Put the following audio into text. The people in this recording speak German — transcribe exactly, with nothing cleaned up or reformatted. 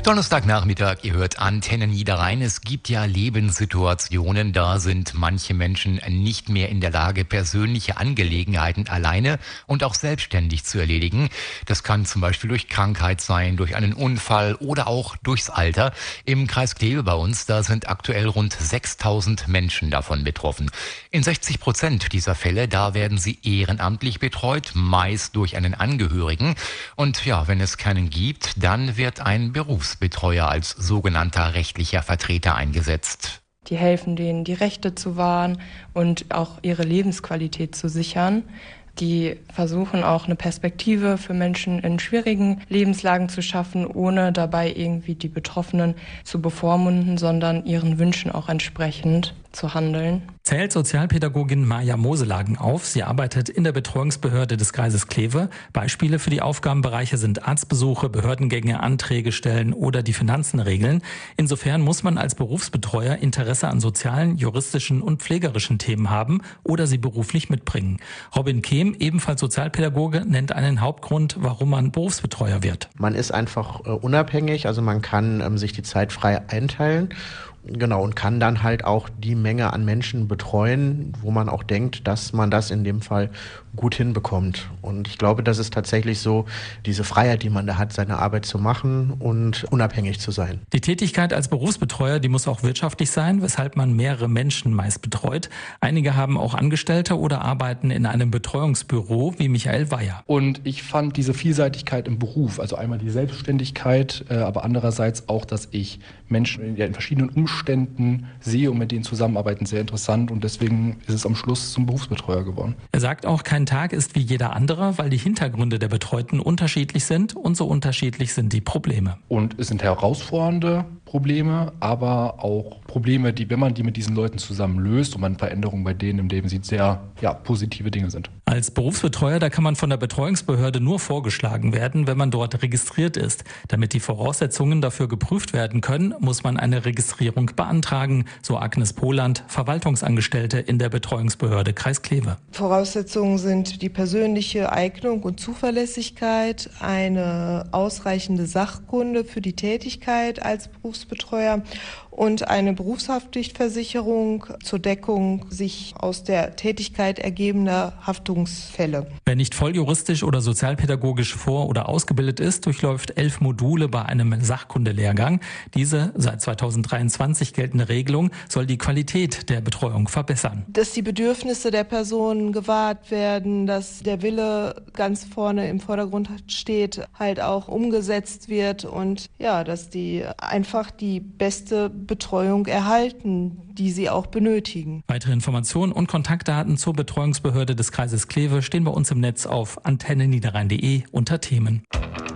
Donnerstagnachmittag, ihr hört Antenne Niederrhein. Es gibt ja Lebenssituationen, da sind manche Menschen nicht mehr in der Lage, persönliche Angelegenheiten alleine und auch selbstständig zu erledigen. Das kann zum Beispiel durch Krankheit sein, durch einen Unfall oder auch durchs Alter. Im Kreis Kleve bei uns, da sind aktuell rund sechstausend Menschen davon betroffen. In sechzig Prozent dieser Fälle, da werden sie ehrenamtlich betreut, meist durch einen Angehörigen. Und ja, wenn es keinen gibt, dann wird ein Berufsbetreuer als sogenannter rechtlicher Vertreter eingesetzt. Die helfen denen, die Rechte zu wahren und auch ihre Lebensqualität zu sichern. Die versuchen auch eine Perspektive für Menschen in schwierigen Lebenslagen zu schaffen, ohne dabei irgendwie die Betroffenen zu bevormunden, sondern ihren Wünschen auch entsprechend zu handeln. Zählt Sozialpädagogin Maja Moselagen auf. Sie arbeitet in der Betreuungsbehörde des Kreises Kleve. Beispiele für die Aufgabenbereiche sind Arztbesuche, Behördengänge, Anträge stellen oder die Finanzen regeln. Insofern muss man als Berufsbetreuer Interesse an sozialen, juristischen und pflegerischen Themen haben oder sie beruflich mitbringen. Robin Kehm, ebenfalls Sozialpädagoge, nennt einen Hauptgrund, warum man Berufsbetreuer wird. Man ist einfach äh, unabhängig, also man kann ähm, sich die Zeit frei einteilen. Genau, und kann dann halt auch die Menge an Menschen betreuen, wo man auch denkt, dass man das in dem Fall gut hinbekommt. Und ich glaube, das ist tatsächlich so, diese Freiheit, die man da hat, seine Arbeit zu machen und unabhängig zu sein. Die Tätigkeit als Berufsbetreuer, die muss auch wirtschaftlich sein, weshalb man mehrere Menschen meist betreut. Einige haben auch Angestellte oder arbeiten in einem Betreuungsbüro, wie Michael Weyer. Und ich fand diese Vielseitigkeit im Beruf, also einmal die Selbstständigkeit, aber andererseits auch, dass ich Menschen in verschiedenen Umständen sehe und mit denen zusammenarbeiten, sehr interessant. Und deswegen ist es am Schluss zum Berufsbetreuer geworden. Er sagt auch, kein Tag ist wie jeder andere, weil die Hintergründe der Betreuten unterschiedlich sind und so unterschiedlich sind die Probleme. Und es sind herausfordernde Probleme, aber auch Probleme, die, wenn man die mit diesen Leuten zusammen löst und man Veränderungen bei denen im Leben sieht, sehr ja, positive Dinge sind. Als Berufsbetreuer, da kann man von der Betreuungsbehörde nur vorgeschlagen werden, wenn man dort registriert ist. Damit die Voraussetzungen dafür geprüft werden können, muss man eine Registrierung beantragen, so Agnes Poland, Verwaltungsangestellte in der Betreuungsbehörde Kreis Kleve. Voraussetzungen sind die persönliche Eignung und Zuverlässigkeit, eine ausreichende Sachkunde für die Tätigkeit als Berufsbetreuer und eine Berufshaftpflichtversicherung zur Deckung sich aus der Tätigkeit ergebender Haftungsfälle. Wer nicht volljuristisch oder sozialpädagogisch vor- oder ausgebildet ist, durchläuft elf Module bei einem Sachkundelehrgang. Diese seit zweitausenddreiundzwanzig geltende Regelung soll die Qualität der Betreuung verbessern. Dass die Bedürfnisse der Personen gewahrt werden, dass der Wille ganz vorne im Vordergrund steht, halt auch umgesetzt wird und ja, dass die einfach die beste Betreuung erhalten, die sie auch benötigen. Weitere Informationen und Kontaktdaten zur Betreuungsbehörde des Kreises Kleve stehen bei uns im Netz auf antenne niederrhein punkt de unter Themen.